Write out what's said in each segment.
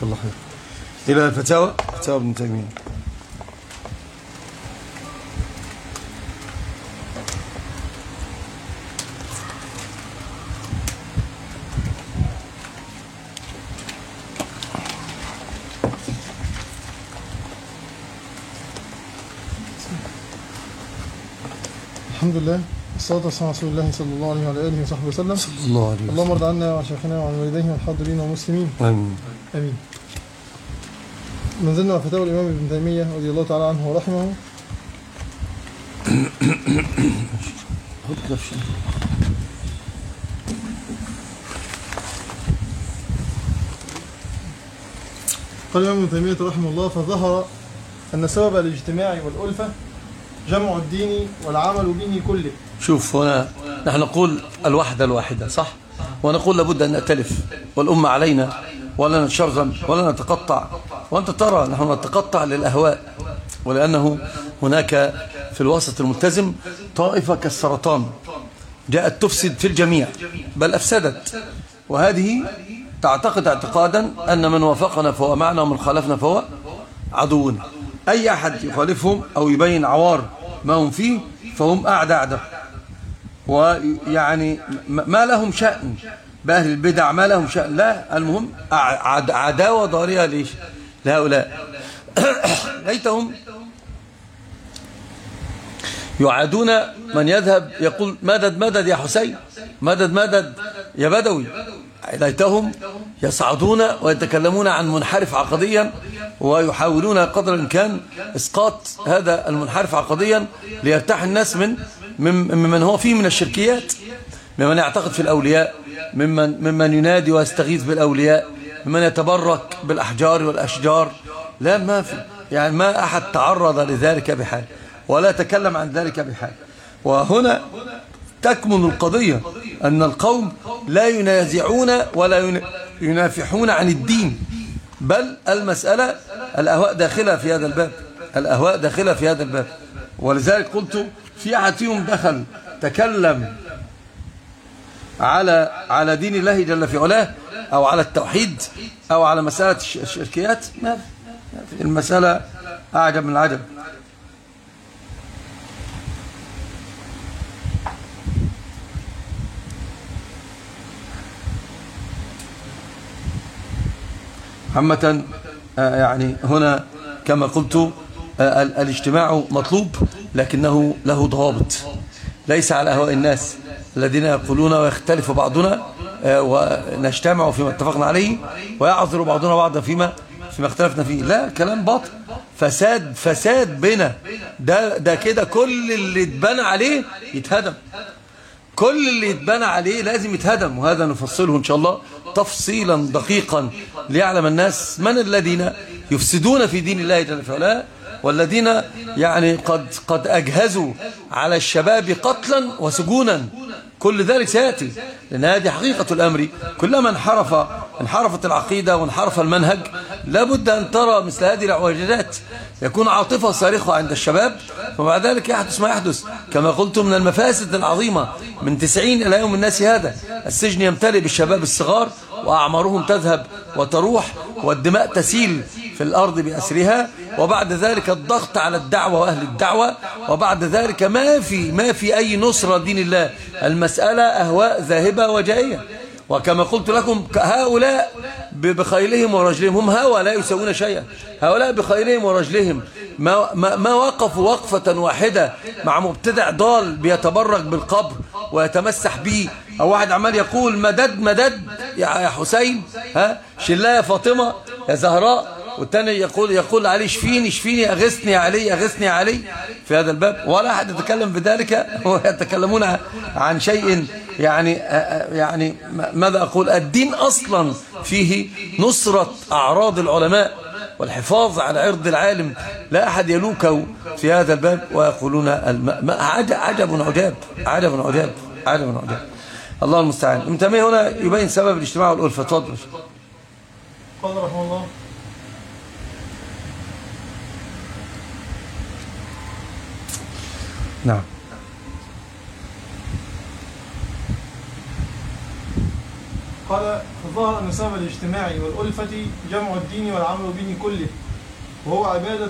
الله خير. إلى الفتاوى، فتاوى ابن تيمية. الحمد لله والصلاة والسلام على رسول الله صلى الله عليه وعلى آله وصحبه وسلم. صلى الله عليه وسلم. اللهم ارض عنا وعن شيخنا وعن والديه والحاضرين والمسلمين. آمين. آمين. منزلنا فتاوى الإمام ابن تيمية رضي الله تعالى عنه ورحمه. قال الإمام ابن تيمية رحمه الله: فظهر أن سبب الاجتماع والألفة جمع الدين والعمل به كله. شوف، هنا نحن نقول الواحدة صح، ونقول لابد أن نأتلف، والأمة علينا ولا نتشرذم ولا نتقطع. وأنت ترى نحن نتقطع للأهواء، ولأنه هناك في الوسط الملتزم طائفة كالسرطان جاءت تفسد في الجميع بل أفسدت، وهذه تعتقد اعتقادا أن من وافقنا فهو معنا ومن خالفنا فهو عدونا. أي أحد يخالفهم أو يبين عوار ما هم فيه فهم أعداء، ويعني ما لهم شأن بأهل البدع، ما لهم شأن، لا، المهم عداوة ضارية ليش لهؤلاء. ليتهم يعادون من يذهب يقول مدد مدد يا حسين، مدد مدد يا بدوي. ليتهم يصعدون ويتكلمون عن منحرف عقديا، ويحاولون قدر الإمكان إسقاط هذا المنحرف عقديا ليرتاح الناس ممن هو فيه من الشركيات، ممن يعتقد في الأولياء، ممن ينادي ويستغيث بالأولياء، ممن يتبرك بالأحجار والأشجار. لا، ما في، يعني ما أحد تعرض لذلك بحال ولا تكلم عن ذلك بحال. وهنا تكمن القضية، أن القوم لا ينازعون ولا ينافحون عن الدين، بل المسألة الأهواء داخلة في هذا الباب، الأهواء داخلة في هذا الباب. ولذلك قلت في أحد فيهم دخل تكلم على دين الله جل في علاه، أو على التوحيد، أو على مسألة الشركيات، ما في. المسألة أعجب من العجب. عامة يعني هنا كما قلت الاجتماع مطلوب، لكنه له ضوابط، ليس على أهواء الناس الذين يقولون ويختلف بعضنا ونجتمع فيما اتفقنا عليه ويعذر بعضنا بعضا فيما اختلفنا فيه. لا، كلام باطل، فساد بنا. ده كده كل اللي اتبنى عليه يتهدم، كل اللي يتبنى عليه لازم يتهدم. وهذا نفصله إن شاء الله تفصيلا دقيقا ليعلم الناس من الذين يفسدون في دين الله جل وعلا، والذين يعني قد أجهزوا على الشباب قتلا وسجونا. كل ذلك سيأتي، لأن هذه حقيقة الأمر. كلما انحرفت العقيدة وانحرف المنهج لابد أن ترى مثل هذه الاعوجاجات، يكون عاطفة صارخة عند الشباب، وبعد ذلك يحدث ما يحدث. كما قلت من المفاسد العظيمة من 90 إلى يوم الناس هذا، السجن يمتلئ بالشباب الصغار وأعمارهم تذهب وتروح، والدماء تسيل في الأرض بأسرها، وبعد ذلك الضغط على الدعوة وأهل الدعوة، وبعد ذلك ما في أي نصرة دين الله. المسألة أهواء ذاهبة وجائية. وكما قلت لكم هؤلاء بخيلهم ورجلهم، هم هؤلاء لا يسوون شيئا. هؤلاء بخيلهم ورجلهم ما وقفوا وقفة واحدة مع مبتدع ضال بيتبرك بالقبر ويتمسح به، أو واحد عمال يقول مدد مدد يا حسين، شلا يا فاطمة يا زهراء، والثاني يقول علي اشفيني أغثني يا علي أغثني يا علي. في هذا الباب ولا أحد يتكلم بذلك، ويتكلمون عن شيء يعني ماذا أقول، الدين أصلا فيه نصرة أعراض العلماء والحفاظ على عرض العالم. لا أحد يلوكه في هذا الباب، ويقولون عجب عجاب عجب عجاب عجب عجاب. الله المستعان. ابن تيمية هنا يبين سبب الاجتماع والألفة. تفضل. قال رحمه الله: قال فظهر أن سبب الاجتماع والألفة جمع الدين والعمل به كله، وهو عبادة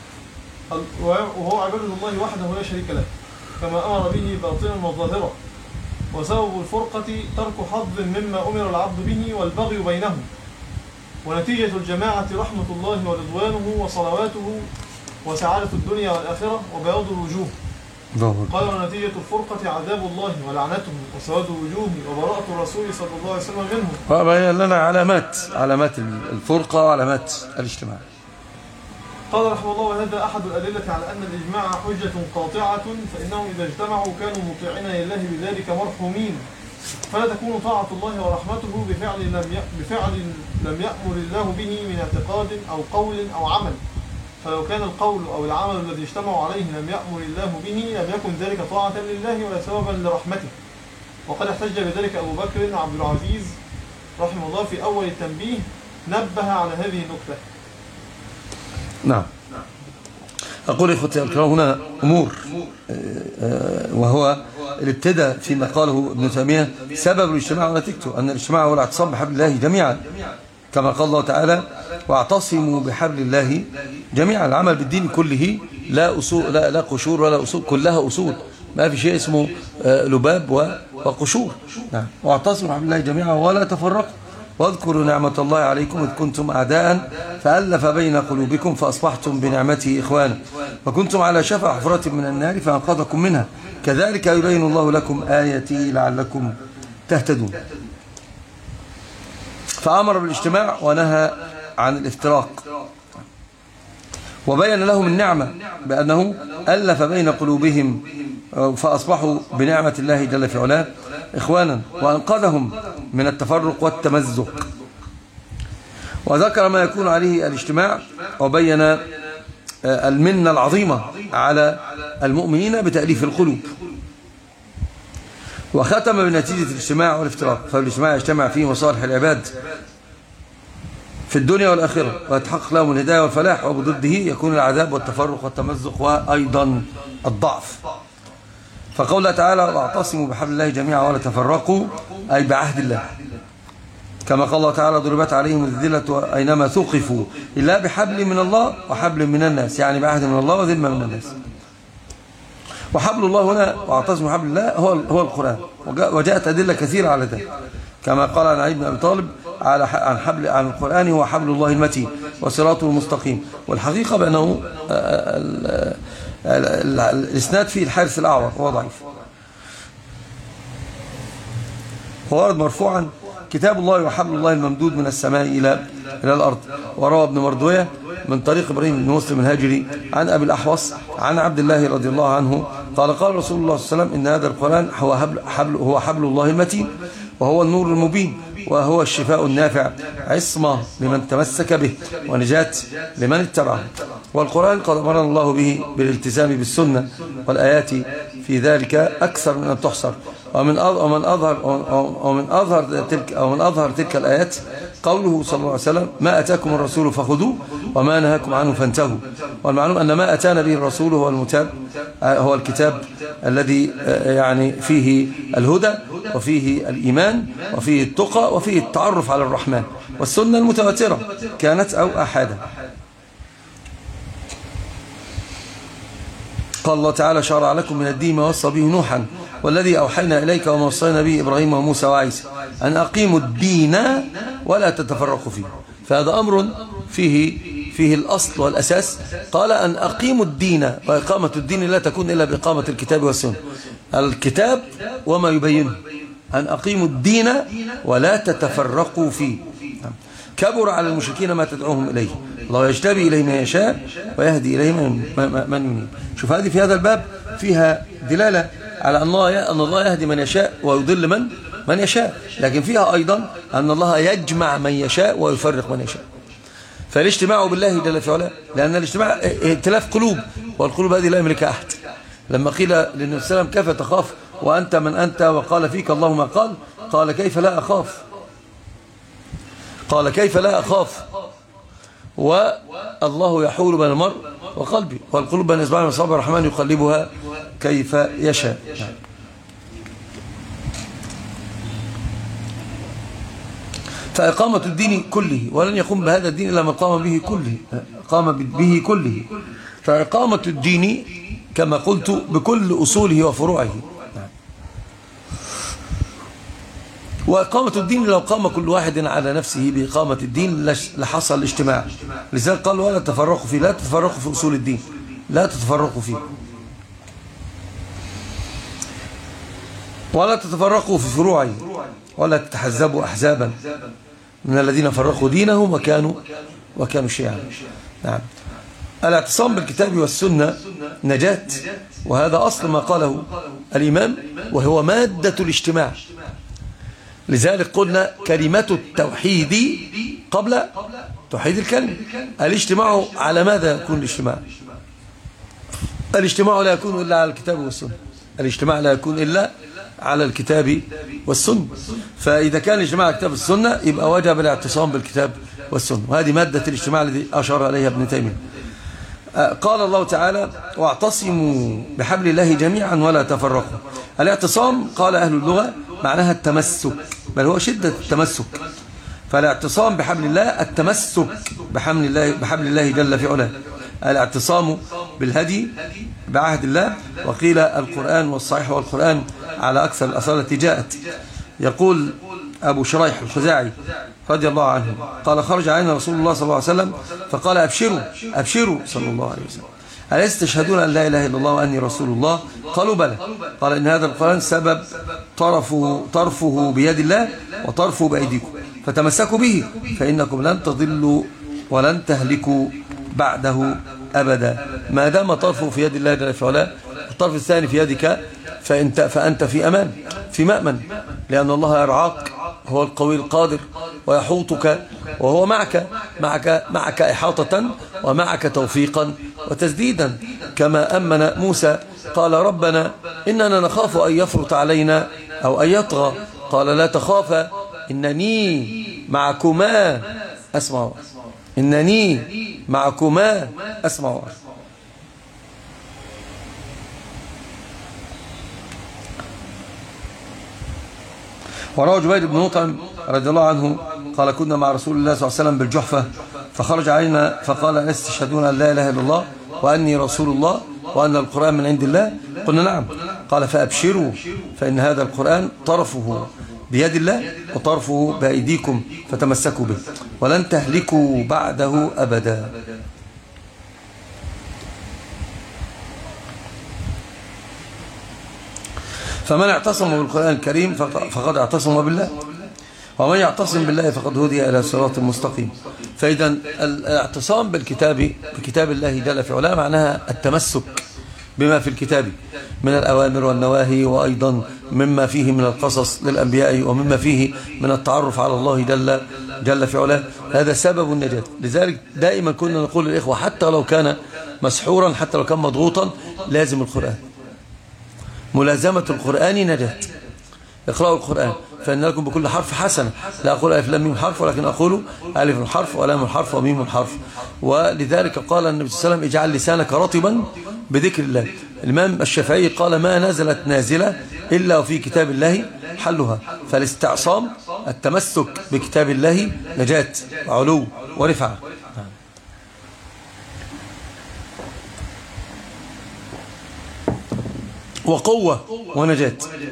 الله وحده لا شريك له، كما أمر به باطنا وظاهرا. وسبب الفرقة ترك حظ مما أمر العبد به والبغي بينهم. ونتيجة الجماعة رحمة الله ورضوانه وصلواته وسعادة الدنيا والآخرة وبياض الوجوه. قال ونتيجة الفرقة عذاب الله ولعنته وسواد الوجوه وبراءة الرسول صلى الله عليه وسلم منه. وبين لنا علامات الفرقة وعلامات الاجتماع. قال رحمه الله وهذا أحد الأدلة على أن الإجماع حجة قاطعة، فإنهم إذا اجتمعوا كانوا مطيعين لله بذلك مرحومين، فلا تكون طاعة الله ورحمته بفعل لم يأمر الله به من اعتقاد أو قول أو عمل. فلو كان القول أو العمل الذي اجتمعوا عليه لم يأمر الله به لم يكن ذلك طاعة لله ولا سببا لرحمته. وقد احتج بذلك أبو بكر عبد العزيز رحمه الله في أول التنبيه، نبه على هذه النكتة. نعم. أقول إخوتي الكرام هنا أمور، وهو الابتداء فيما قاله ابن تيمية سبب الاجتماع ونتيجته أن الاجتماع هو الاعتصام بحبل الله جميعا، كما قال الله تعالى واعتصموا بحبل الله جميعا. العمل بالدين كله لا أصول، لا قشور ولا أصول، كلها أصول، ما في شيء اسمه لباب وقشور. نعم. واعتصموا بحبل الله جميعا ولا تفرقوا واذكروا نعمة الله عليكم إذ كنتم أعداء فألف بين قلوبكم فأصبحتم بنعمته إخوانا وكنتم على شفا حفرة من النار فأنقذكم منها كذلك يبين الله لكم آياته لعلكم تهتدون. فأمر بالاجتماع ونهى عن الافتراق، وبين لهم النعمة بأنه ألف بين قلوبهم فأصبحوا بنعمة الله جل في علاه إخوانا، وأنقذهم من التفرق والتمزق. وذكر ما يكون عليه الاجتماع، وبين المنة العظيمة على المؤمنين بتأليف القلوب. وختم بنتيجة الاجتماع والافتراق، فالاجتماع يجتمع فيه مصالح العباد في الدنيا والآخرة ويتحقق لهم الهداية والفلاح، وبضده يكون العذاب والتفرق والتمزق وأيضا الضعف. فقوله تعالى واعتصموا بحبل الله جميعا ولا تفرقوا، أي بعهد الله، كما قال الله تعالى ضربت عليهم الذلة أينما ثقفوا إلا بحبل من الله وحبل من الناس، يعني بعهد من الله وذمة من الناس. وحبل الله هنا واعتصموا بحبل الله هو القرآن، وجاءت أدلة كثيرة على ذلك، كما قال عن علي بن أبي طالب عن القرآن هو حبل الله المتين وصراطه المستقيم. والحقيقة بأنه الإسناد فيه الحارث الأعور هو ضعيف. وورد مرفوعا كتاب الله وحبل الله الممدود من السماء إلى الأرض. وروى ابن مردوية من طريق إبراهيم بن مسلم الهاجري عن أبي الأحوص عن عبد الله رضي الله عنه قال قال رسول الله صلى الله عليه وسلم إن هذا القرآن هو حبل الله المتين وهو النور المبين وهو الشفاء النافع، عصمة لمن تمسك به ونجاة لمن اتبعه. والقرآن قد أمرنا الله به بالالتزام بالسنة، والآيات في ذلك أكثر من أن تحصر. ومن أظهر تلك الآيات قوله صلى الله عليه وسلم ما أتاكم الرسول فخذوه وما نهاكم عنه فانتهوا. والمعلوم أن ما أتانا به الرسول هو الكتاب الذي يعني فيه الهدى وفيه الإيمان وفيه التقى وفيه التعرف على الرحمن، والسنة المتواترة كانت أو أحدا. قال الله تعالى شرع لكم من الدين ما وصى به نوحا والذي أوحينا إليك وما وصينا به إبراهيم وموسى وعيسى أن أقيموا الدين ولا تتفرقوا فيه. فهذا أمر فيه الأصل والأساس. قال أن أقيموا الدين، وإقامة الدين لا تكون إلا بإقامة الكتاب والسنة، الكتاب وما يبينه، أن أقيموا الدين ولا تتفرقوا فيه. كبر على المشركين ما تدعوهم إليه، الله يجتبي إليه من يشاء ويهدي إليه من ينيب. شوف هذه في هذا الباب فيها دلالة على أن الله يهدي من يشاء ويضل من يشاء، لكن فيها أيضا أن الله يجمع من يشاء ويفرق من يشاء. فالاجتماع بالله جل في علاه، لأن الاجتماع ائتلاف قلوب، والقلوب هذه لا يملكها أحد. لما قيل للنبي صلى الله عليه وسلم كيف تخاف وأنت من أنت وقال فيك الله ما قال كيف لا أخاف، قال كيف لا أخاف والله يحول بين المرء وقلبي والقلوب بين إصبعين من أصابع الرحمن يقلبها كيف يشاء. فإقامة الدين كله، ولن يقوم بهذا الدين إلا من قام به كله. فإقامة الدين كما قلت بكل أصوله وفروعه. وإقامة الدين لو قام كل واحد على نفسه بإقامة الدين لحصل الاجتماع. لذلك قال ولا تفرقوا فيه، لا تتفرقوا في أصول الدين، لا تتفرقوا فيه، ولا تتفرقوا في فروعه، ولا تتحزبوا أحزابا من الذين فرقوا دينهم وكانوا شيعا. نعم. الاعتصام بالكتاب والسنة نجاة، وهذا أصل ما قاله الإمام، وهو مادة الاجتماع. لذلك قلنا كلمة التوحيد قبل توحيد الكلمة. الاجتماع على ماذا يكون الاجتماع؟ الاجتماع لا يكون إلا على الكتاب والسنة. الاجتماع لا يكون إلا على الكتاب والسنة. فإذا كان الاجتماع على الكتاب والسنة يبقى وجب الاعتصام بالكتاب والسنة، وهذه مادة الاجتماع الذي أشار عليها ابن تيمية. قال الله تعالى واعتصموا بحبل الله جميعا ولا تفرقوا. الاعتصام قال أهل اللغة معناها التمسك، بل هو شدة التمسك. فالاعتصام بحبل الله التمسك بحبل الله جل في علاه. الاعتصام بالهدي بعهد الله. وقيل القرآن، والصحيح والقرآن على أكثر الأصالة التي جاءت. يقول أبو شريح الخزاعي رضي الله عنه قال خرج علينا رسول الله صلى الله عليه وسلم فقال أبشروا صلى الله عليه وسلم، أليس تشهدون أن لا إله إلا الله وأني رسول الله؟ قالوا بلى. قال إن هذا القرآن سبب طرفه بيد الله وطرفه بأيديكم، فتمسكوا به فإنكم لن تضلوا ولن تهلكوا بعده أبدا. ما دام طرفه في يد الله جل في علاه والطرف الثاني في يدك فأنت في أمان، في مأمن، لأن الله يرعاك، هو القوي القادر، ويحوطك، وهو معك إحاطة ومعك توفيقا وتسديدا. كما أمن موسى قال ربنا إننا نخاف أن يفرط علينا أو أن يطغى، قال لا تخافا إنني معكما أسمع، إنني معكما أسمع. وروى جبير بن مطعم رضي الله عنه قال كنا مع رسول الله صلى الله عليه وسلم بالجحفة فخرج علينا فقال أليس تشهدون أن لا إله إلا الله وأني رسول الله وأن القرآن من عند الله؟ قلنا نعم. قال فأبشروا فإن هذا القرآن طرفه بيد الله وطرفه بأيديكم فتمسكوا به ولن تهلكوا بعده أبدا. فمن اعتصم بالقرآن الكريم فقد اعتصم بالله، ومن يعتصم بالله فقد هدي إلى صراط مستقيم. فإذا الاعتصام بكتاب الله جل في علاه معناها التمسك بما في الكتاب من الأوامر والنواهي، وأيضا مما فيه من القصص للأنبياء، ومما فيه من التعرف على الله جل في علاه. هذا سبب النجاة. لذلك دائما كنا نقول للإخوة حتى لو كان مسحورا، حتى لو كان مضغوطا، لازم القرآن، ملازمة القرآن نجاة. اقرأوا القرآن فإن لكم بكل حرف حسنة. لا أقول ألف لام ميم حرف، ولكن أقول ألف حرف ولام حرف وميم حرف. ولذلك قال النبي صلى الله عليه وسلم اجعل لسانك رطبا بذكر الله. الإمام الشافعي قال ما نزلت نازلة إلا وفي كتاب الله حلها. فالاستعصام التمسك بكتاب الله نجاة وعلو ورفعة وقوة ونجاة.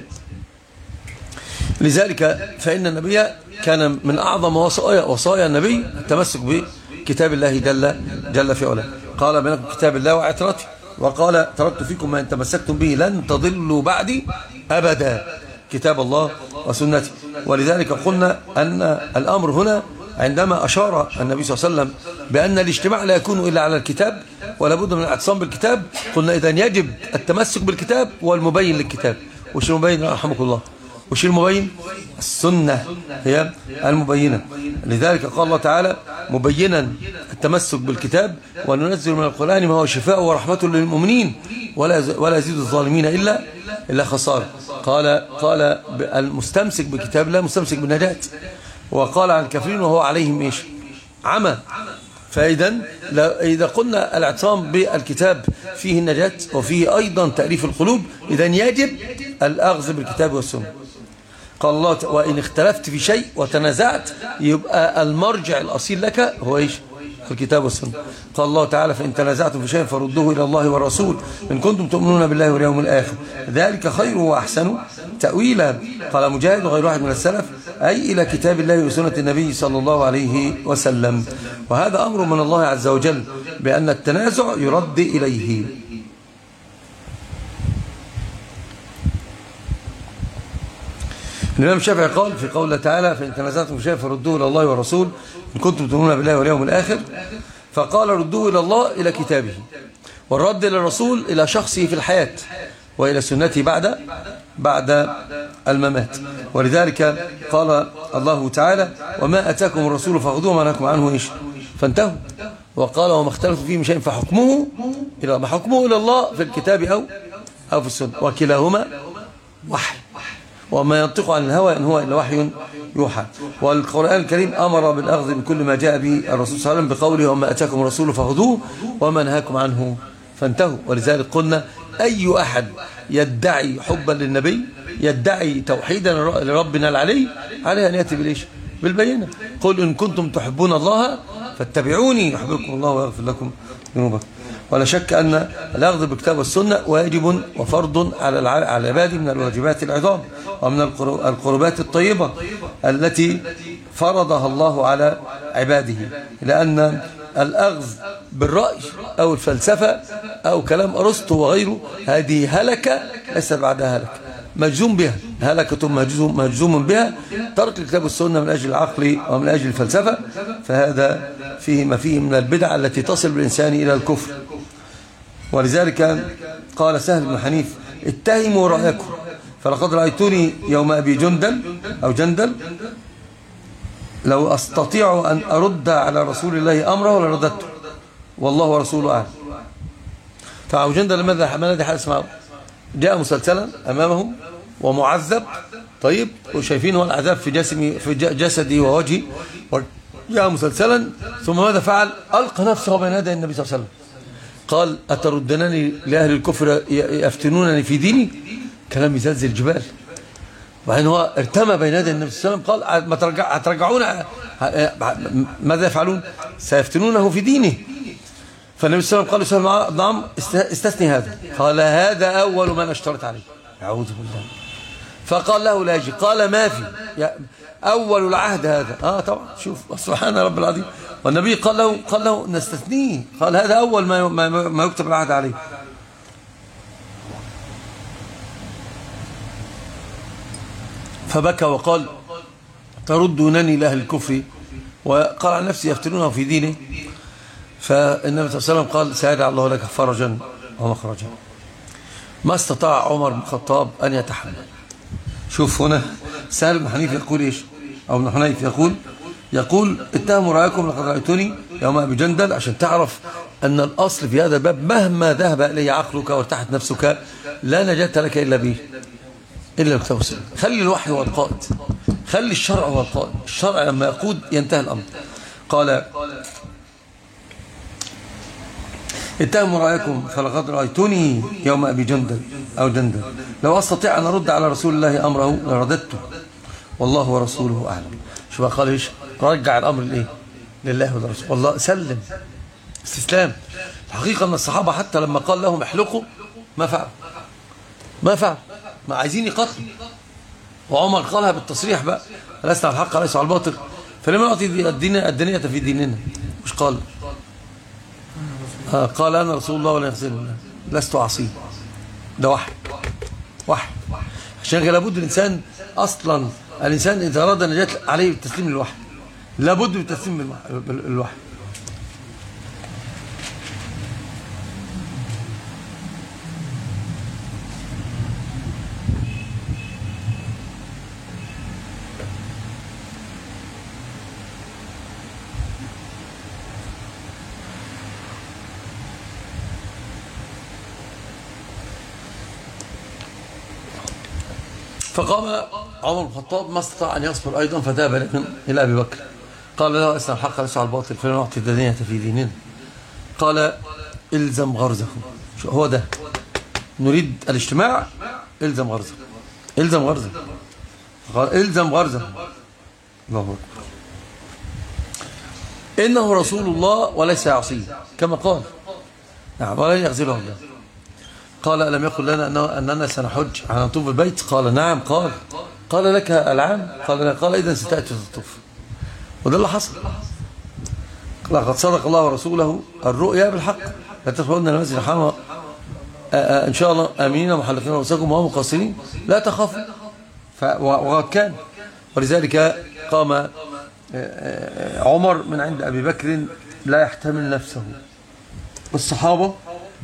لذلك فإن النبي كان من أعظم وصايا النبي التمسك بكتاب الله جل في علاه. قال بينكم كتاب الله واعتراته، وقال تركت فيكم ما إن تمسكتم به لن تضلوا بعدي أبدا، كتاب الله وسنتي. ولذلك قلنا أن الأمر هنا عندما أشار النبي صلى الله عليه وسلم بأن الاجتماع لا يكون إلا على الكتاب ولا بد من الاعتصام بالكتاب، قلنا إذن يجب التمسك بالكتاب والمبين للكتاب. وش المبين رحمكم الله؟ وش المبين؟ السنة هي المبينة. لذلك قال الله تعالى مبينا التمسك بالكتاب وننزل من القرآن ما هو شفاء ورحمة للمؤمنين ولا يزيد الظالمين إلا خسارة. قال المستمسك بكتاب الله مستمسك بالنجاة، وقال عن الكافرين وهو عليهم إيش؟ عمى. فإذا إذا قلنا الاعتصام بالكتاب فيه النجاة وفيه أيضا تأليف القلوب، إذن يجب الأخذ بالكتاب والسنة. قال الله وإن اختلفت في شيء وتنازعت يبقى المرجع الأصيل لك هو إيش؟ الكتاب والسنة. قال الله تعالى فإن تنازعتم في شيء فردوه إلى الله والرسول إن كنتم تؤمنون بالله واليوم الآخر ذلك خير وأحسن تأويلا. قال مجاهد وغير واحد من السلف أي إلى كتاب الله وسنة النبي صلى الله عليه وسلم. وهذا أمر من الله عز وجل بأن التنازع يرد إليه. الإمام الشافعي قال في قوله تعالى فإن تنازعتم في شيء فردوه إلى الله والرسول إن كنتم تؤمنون بالله واليوم الآخر، فقال ردوه إلى الله إلى كتابه، والرد إلى الرسول إلى شخصه في الحياة وإلى سنته بعد الممات. ولذلك قال الله تعالى وما أتاكم الرسول فخذوه وما نهاكم عنه إيش فانتهوا. وقال وما اختلفتم فيه من شيء فحكمه إلى الله في الكتاب أو في السنة وكلاهما وحي وما ينطق عن الهوى إن هو إلا وحي يوحى. والقرآن الكريم أمر بالأخذ بكل ما جاء به الرسول صلى الله عليه وسلم بقوله وما أتاكم الرسول فخذوه وما نهاكم عنه فانتهوا. ولذلك قلنا أي أحد يدعي حبا للنبي يدعي توحيدا لربنا العلي عليه أن يأتي بالإيش بالبينة. قل إن كنتم تحبون الله فاتبعوني يحببكم الله ويغفر لكم ذنوبكم. ولا شك أن الأخذ بالكتاب والسنة واجب وفرض على العباد من الواجبات العظام ومن القربات الطيبة التي فرضها الله على عباده، لأن الأخذ بالرأي أو الفلسفة أو كلام أرسطو وغيره هذه هلكة ليس بعدها هلكة، مجزوم بها هلكة مجزوم بها. ترك الكتاب والسنة من أجل العقل ومن أجل الفلسفة فهذا فيه ما فيه من البدع التي تصل بالإنسان إلى الكفر. ولذلك قال سهل بن حنيف اتهموا رأيكم فلقد رأيتني يوم أبي جندل لو أستطيع أن أرد على رسول الله أمره لرددته والله ورسوله أعلم. فأبو جندل ماذا حدث معه؟ جاء مسلسلا أمامهم ومعذب طيب وشايفين هو العذاب في جسدي ووجهي جاء مسلسلا ثم ماذا فعل؟ ألقى نفسه بين يدي النبي صلى الله عليه وسلم قال أتردنني لأهل الكفر يفتنونني في ديني؟ كلام يزلزل الجبال. وبعدين هو ارتمى بين يدي النبي صلى الله عليه وسلم قال ما هترجعون ماذا يفعلون؟ سيفتنونه في دينه. فالنبي صلى الله عليه وسلم قال له نعم استثني هذا. قال هذا أول ما اشترط عليه. أعوذ بالله. فقال له لا يجي. قال ما في أول العهد هذا. طبعا شوف سبحان رب العظيم. والنبي قال له نستثنيه. قال هذا أول ما يكتب العهد عليه. فبكى وقال تردونني لأهل الكفر وقال عن نفسي يفتنونه في دينه. فالنبي صلى الله عليه وسلم قال سيجعل الله لك فرجا ومخرجا. ما استطاع عمر بن الخطاب أن يتحمل. شوف هنا سهل بن حنيف يقول إيش أو ابن حنيف يقول اتهموا رأيكم لقد رأيتني يوم أبي جندل عشان تعرف أن الأصل في هذا الباب مهما ذهب إليه عقلك وارتاحت نفسك لا نجاة لك إلا به إلا الكتاب والسنة. خلي الوحي هو القائد، خلي الشرع هو القائد. الشرع لما يقود ينتهي الأمر. قال اتهموا رأيكم فلقد رأيتني يوم أبي جندل لو أستطيع أن أرد على رسول الله أمره لرددته والله ورسوله أعلم. شو قال إيش؟ رجع الأمر لإيه؟ لله ولرسوله. والله سلم استسلام. الحقيقة أن الصحابة حتى لما قال لهم احلقوا ما فعل ما عايزين يقتلوا. وعمر قالها بالتصريح بقى لسنا على الحق ليس على الباطل فلما نعطي الدنيا في ديننا. مش قال قال أنا رسول الله ولا يغسل لست عصيه. ده وحي عشان لابد الإنسان أصلا الإنسان إذا أراد النجاة عليه بالتسليم للوحي لابد بالتسليم للوحي. فقام عمر بن الخطاب ما استطاع أن يصبر أيضا فذهب إلى أبي بكر قال له أسلم الحق ليس على الباطل فلا نعطي الدنيا في ديننا. قال إلزم غرزه. هو ده نريد الاجتماع. إلزم غرزه قال الزم غرزه. الله أكبر. إنه رسول الله وليس يعصيه كما قال. نعم ولا يخذله الله. قال ألم يقل لنا أننا سنحج على نطوف البيت؟ قال نعم. قال لك العام؟ قال إذن ستأتي تطوف. وده اللي حصل. لقد صدق الله ورسوله الرؤيا بالحق. لا تدخلون المسجد الحرام إن شاء الله آمنين محلقين رؤوسكم وهم مقصرين لا تخافوا. وقد كان. ولذلك قام عمر من عند أبي بكر لا يحتمل نفسه. والصحابة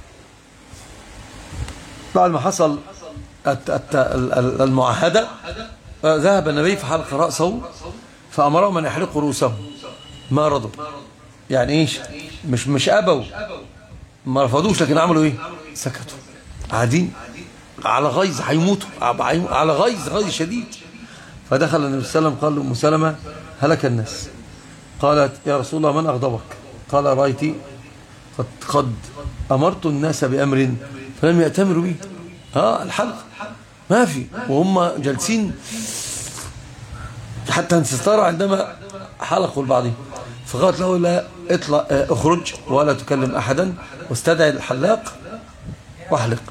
بعد ما حصل المعاهدة ذهب النبي فحلق رأسه فأمرهم أن يحلقوا رؤوسهم ما رضوا. يعني إيش؟ مش أبوا، ما رفضوش، لكن عملوا إيه؟ سكتوا قاعدين على غيظ، هيموتوا على غيظ شديد. فدخل النبي صلى الله عليه وسلم قال له أم سلمة هلك الناس. قالت يا رسول الله من أغضبك؟ قال رأيت قد أمرت الناس بأمر فلم يأتمروا به. الحلق ما في، وهم جالسين حتى انستار عندما حلقوا البعض. فقالت له لا اطلع اخرج ولا تكلم أحدا واستدعي الحلاق واحلق.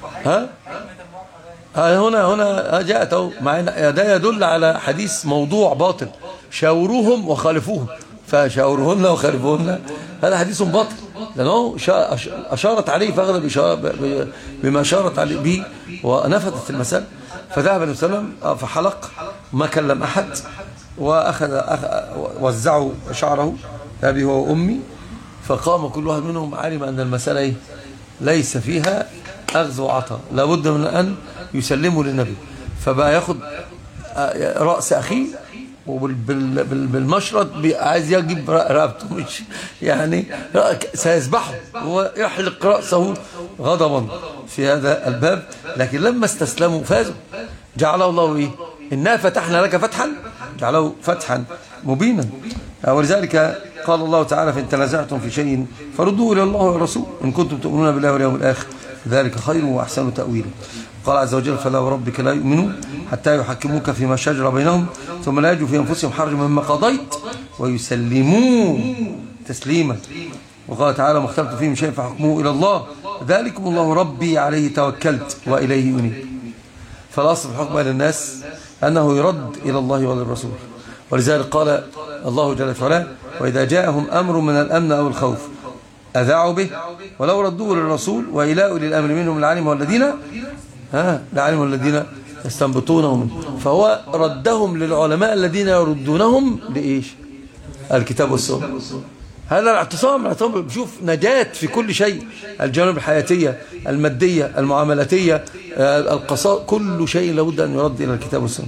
هنا جاءت معنا. ده يدل على حديث موضوع باطل، شاوروهم وخالفوهم. فشاورهن وخالفوهن هذا حديث باطل، لأنه أشارت عليه فأغلب بما أشارت عليه به ونفذت المسألة. فذهب النبي صلى الله عليه وسلم فحلق ما كلم أحد وأخذ وزعوا شعره أبي هو وأمي. فقام كل واحد منهم علم أن المسألة ليس فيها أخذ وعطاء، لابد من أن يسلموا للنبي. فبقى ياخد رأس أخيه وبالمشرط عايز يجيب رقبته، مش يعني سيذبحه ويحلق رأسه غضبا في هذا الباب. لكن لما استسلموا فازوا، جعله الله إيه؟ إنا فتحنا لك فتحا، جعله فتحا مبينا. ولذلك قال الله تعالى فإن تنازعتم في شيء فردوه إلى الله والرسول إن كنتم تؤمنون بالله واليوم الآخر ذلك خير وأحسن تأويلا. قال عز وجل فلا وربك لا يؤمنون حتى يحكموك فيما شجر بينهم ثم لا يجدوا في أنفسهم حرج مما قضيت ويسلموا تسليما. وقال تعالى ما اختلفتم فيه من شيء فحكموه إلى الله ذلكم الله ربي عليه توكلت وإليه أنيب. فالأصل في الحكم إلى الناس أنه يرد إلى الله وللرسول. ولذلك قال الله جل وعلا وإذا جاءهم أمر من الأمن أو الخوف أذاعوا به ولو ردوه للرسول وإلى أولي الأمر منهم العالم الذين يستنبطونه منه. فهو ردهم للعلماء الذين يردونهم لإيش؟ الكتاب والسنة. هذا الاعتصام بشوف نجاة في كل شيء، الجوانب الحياتية المادية المعاملاتية القصاء، كل شيء لابد أن يرد إلى الكتاب والسنة.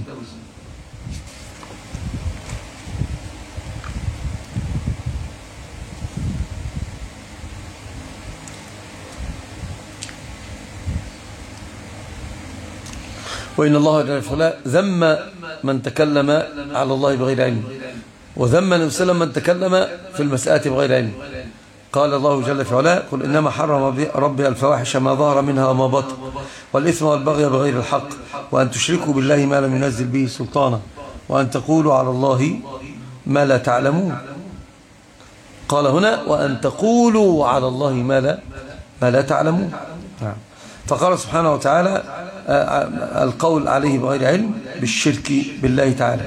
وإن الله جل وعلا ذم من تكلم على الله بغير علم، وذم النبي صلى الله عليه وسلم من تكلم في المسألة بغير علم. قال الله جل وعلا قل إنما حرم ربي الفواحش ما ظهر منها وما بطن والإثم والبغي بغير الحق وأن تشركوا بالله ما لم ينزل به سلطانا وأن تقولوا على الله ما لا تعلمون. قال هنا وأن تقولوا على الله ما لا تعلمون. فقال سبحانه وتعالى القول عليه بغير علم بالشرك بالله تعالى.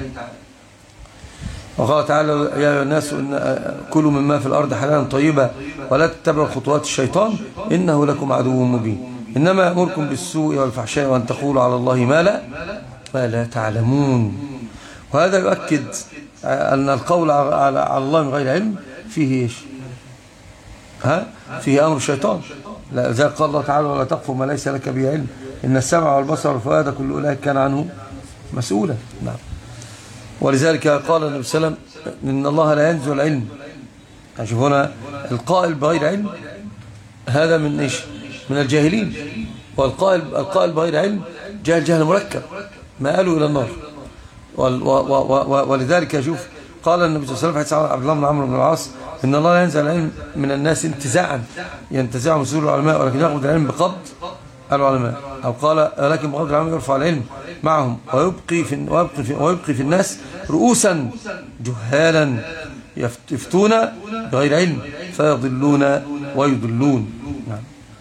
وقال تعالى يا أيها الناس كلوا مما في الأرض حلالا طيبا ولا تتبعوا خطوات الشيطان إنه لكم عدو مبين إنما يأمركم بالسوء والفحشاء وأن تقولوا على الله ما لا تعلمون. وهذا يؤكد أن القول على الله من غير علم فيه إيش؟ فيه أمر الشيطان. لذلك قال الله تعالى ولا تقف ما ليس لك به علم إن السمع والبصر والفؤاد كل أولئك كان عنه مسؤولا. نعم. ولذلك قال النبي صلى الله عليه وسلم إن الله لا ينزل العلم. شوف هنا القائل بغير علم هذا من إيش؟ من الجاهلين. والقائل بغير علم جهل مركب ما قالوا إلى النار. ولذلك شوف قال النبي صلى الله عليه وسلم في حديث عبد الله بن عمرو بن العاص إن الله لا ينزل العلم من الناس انتزاعا ينتزعه مسؤول العلماء ولكن يقبض العلم بقبض العلماء، أو قال لكن بقدر العلماء يرفع العلم معهم ويبقي في الناس رؤوسا جهالا يفتون بغير علم فيضلون ويضلون. نعم.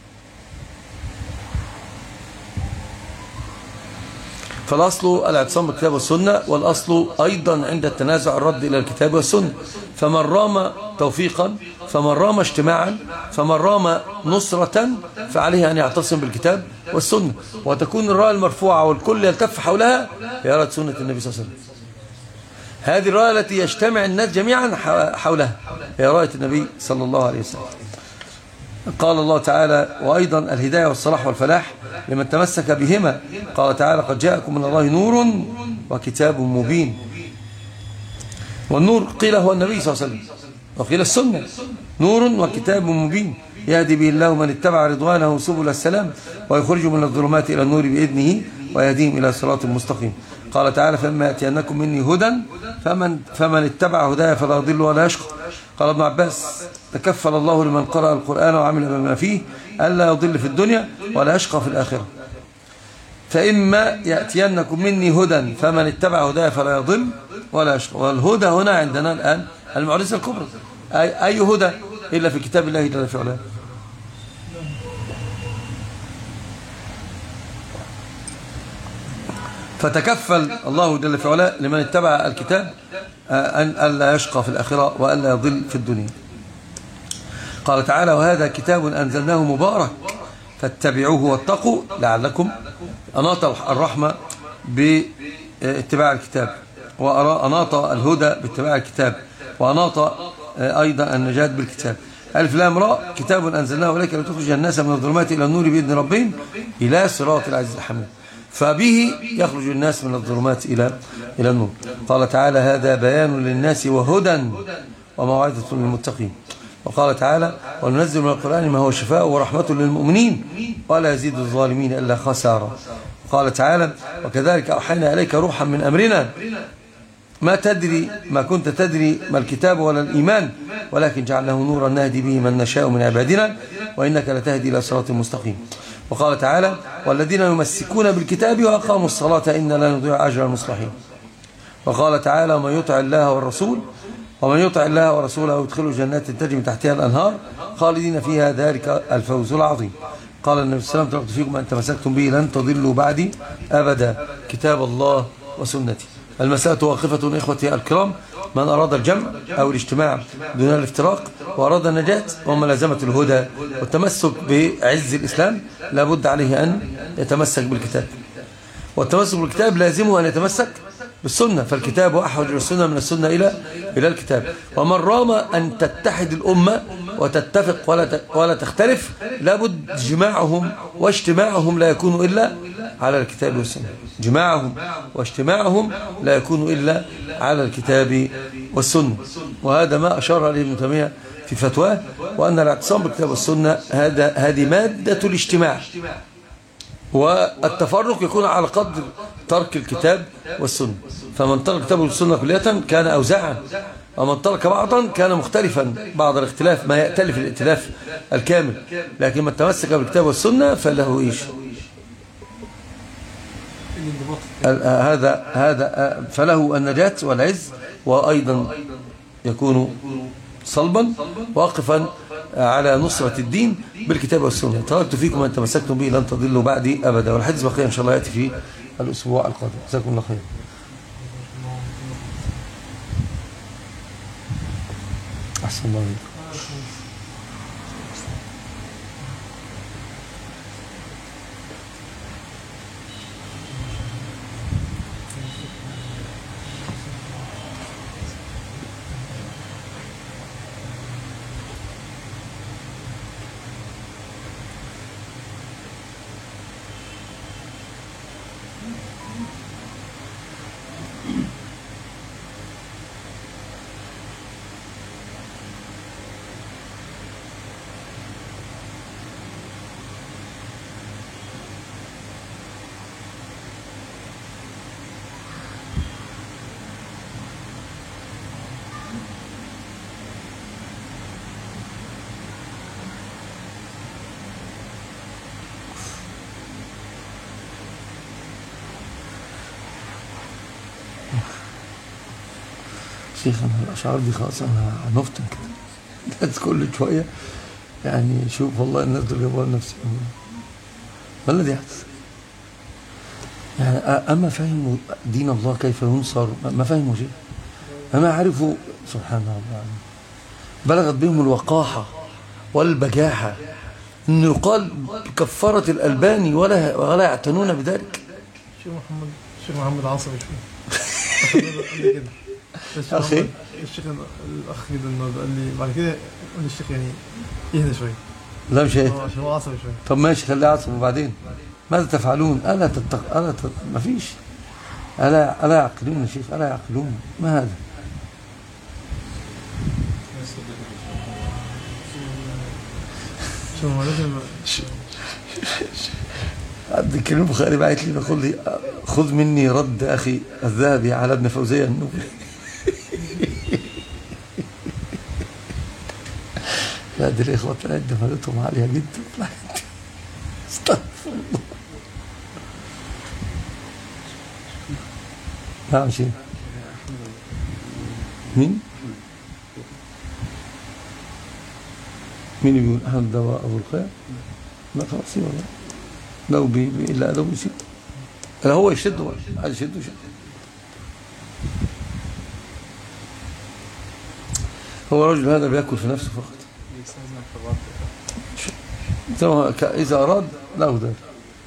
فالأصل الاعتصام بالكتاب والسنة، والأصل أيضا عند التنازع الرد إلى الكتاب والسنة. فمن رام توفيقا، فمن رام اجتماعا، فمن رام نصرة، فعليه أن يعتصم بالكتاب والسنة، وتكون الراية المرفوعة والكل يلتف حولها هي راية سنة النبي صلى الله عليه وسلم. هذه الراية التي يجتمع الناس جميعا حولها هي راية النبي صلى الله عليه وسلم. قال الله تعالى: وأيضا الهداية والصلاح والفلاح لمن تمسك بهما. قال تعالى: قد جاءكم من الله نور وكتاب مبين. والنور قيل هو النبي صلى الله عليه وسلم، وقيل السنة. نور وكتاب مبين يهدي به الله من اتبع رضوانه سبل السلام ويخرج من الظلمات إلى النور بإذنه ويهديهم إلى صراط مستقيم. قال تعالى: فإما يأتينكم مني هدى فمن اتبع هدايا فلا يضل ولا يشقى. قال ابن عباس: تكفل الله لمن قرأ القرآن وعمل بما فيه ألا يضل في الدنيا ولا يشقى في الآخرة. فإما يأتينكم مني هدى فمن اتبع هدايا فلا يضل ولا يشقى. والهدى هنا عندنا الآن المعجزة الكبرى. أي هدى إلا في كتاب الله جل في علاه. فتكفل الله جل في علاه لمن اتبع الكتاب أن ألا يشقى في الآخرة وألا يضل في الدنيا. قال تعالى: وهذا كتاب أنزلناه مبارك فاتبعوه واتقوا لعلكم. أناط الرحمة باتباع الكتاب، وأناط الهدى باتباع الكتاب، وأناط أيضا النجاة بالكتاب. ألف لام راء: كتاب أنزلناه إليك لتخرج الناس من الظلمات إلى النور بإذن ربهم إلى صراط العزيز الحميد. فبه يخرج الناس من الظلمات إلى النور. قال تعالى: هذا بيان للناس وهدى وموعظة للمتقين. وقال تعالى: وننزل من القرآن ما هو شفاء ورحمة للمؤمنين ولا يزيد الظالمين إلا خسارة. قال تعالى: وكذلك أوحينا إليك روحا من أمرنا ما كنت تدري ما الكتاب ولا الإيمان ولكن جعلناه نورا نهدي به من نشاء من عبادنا وإنك لتهدي إلى صراط مستقيم. وقال تعالى: والذين يمسكون بالكتاب وأقاموا الصلاة إنا لا نضيع أجر المصلحين. وقال تعالى: ومن يطع الله ورسوله يدخله جنات تجري من تحتها الأنهار خالدين فيها ذلك الفوز العظيم. قال النبي صلى الله عليه وسلم: تركت فيكم أن تمسكتم به لن تضلوا بعدي أبدا، كتاب الله وسنتي. المسألة واقفة إخوتي الكرام. من أراد الجمع أو الاجتماع دون الافتراق وأراد النجاة وملازمة الهدى والتمسك بعز الإسلام لابد عليه أن يتمسك بالكتاب، والتمسك بالكتاب لازمه أن يتمسك بالسنة، فالكتاب أحوج السنة من السنة إلى الكتاب. ومن رام أن تتحد الأمة وتتفق ولا تختلف لابد جماعهم واجتماعهم لا يكون إلا على الكتاب والسنة. جماعهم واجتماعهم لا يكون إلا على الكتاب والسنة. وهذا ما أشار عليه ابن تيمية في فتواه، وأن الاعتصام بالكتاب والسنة هذه مادة الاجتماع، والتفرق يكون على قدر ترك الكتاب والسنة. فمن ترك الكتاب والسنة كلية كان أوزاعا، ومن ترك بعضا كان مختلفا بعض الاختلاف ما يأتلف الائتلاف الكامل. لكن من تمسك بالكتاب والسنة فله إيش؟ هذا فله النجاة والعز، وأيضا يكون صلبا واقفا على نصرة الدين بالكتاب والسنة. تركت فيكم أن تمسكتم به لن تضلوا بعدي أبدا. والحديث بقية إن شاء الله يأتي في الأسبوع القادم. جزاكم الله خير. أحسن الله عليكم. شيخ أنا الأشعار دي خلاص أنا نفتن كده الناس كل شوية يعني شوف والله الناس دول جابوها لنفسي ما الذي يحدث؟ يعني أما فهموا دين الله كيف ينصر ما فهموا شيء، أما عرفوا سبحان الله بلغت بهم الوقاحة والبجاحة أنه يقال كفارة الألباني ولا يعتنون بذلك. الشيخ محمد عاصم شوي أخي الشيخ الأخ كده إنه قال لي بعد كده قال الشيخ يعني يهدى شوي. لا مش هيك، عشان هو عصبي شوي. طب ماشي خليه عصبي وبعدين ماذا تفعلون؟ ما فيش ألا يعقلون يا شيخ؟ ألا يعقلون؟ ما هذا؟ شو ما لازم عبد الكريم البخاري بعت لي بيقول لي خذ مني رد أخي الذهبي على ابن فوزية النوبي. لا دي الإخوة دمرتهم عالية جدا. استغفر الله. نعم شيء مين اللي بيقول أحمد دواء أبو الخير؟ لا خلاص والله لو إلا لو بيسيب لا هو يشده عايز يشده شد. هو رجل هذا بيأكل في نفسه فقط إذا أراد له ذلك.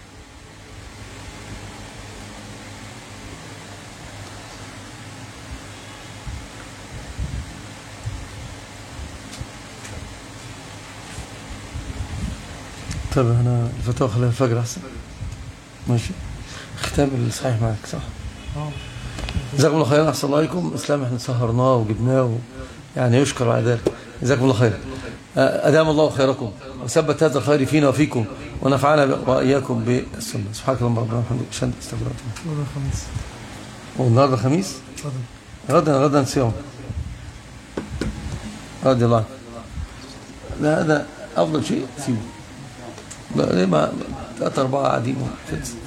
طيب أنا الفتوى خليها الفجر أحسن ماشي. ختام الصحيح معك صح؟ جزاكم الله خيرا. أحسن الله عليكم. إسلام إحنا سهرناه وجبناه يعني يشكر على ذلك. جزاكم الله خيرا. أدام الله خيركم وثبت هذا الخير فينا وفيكم ونفعنا وإياكم بالسنة. سبحانك اللهم ربنا وبحمدك أشهد أن لا إله إلا أنت. الخميس والنهارده خميس؟ غدا صيام. رضي الله عنك. هذا أفضل شيء سيبه. ليه ما 3 4 قاعدين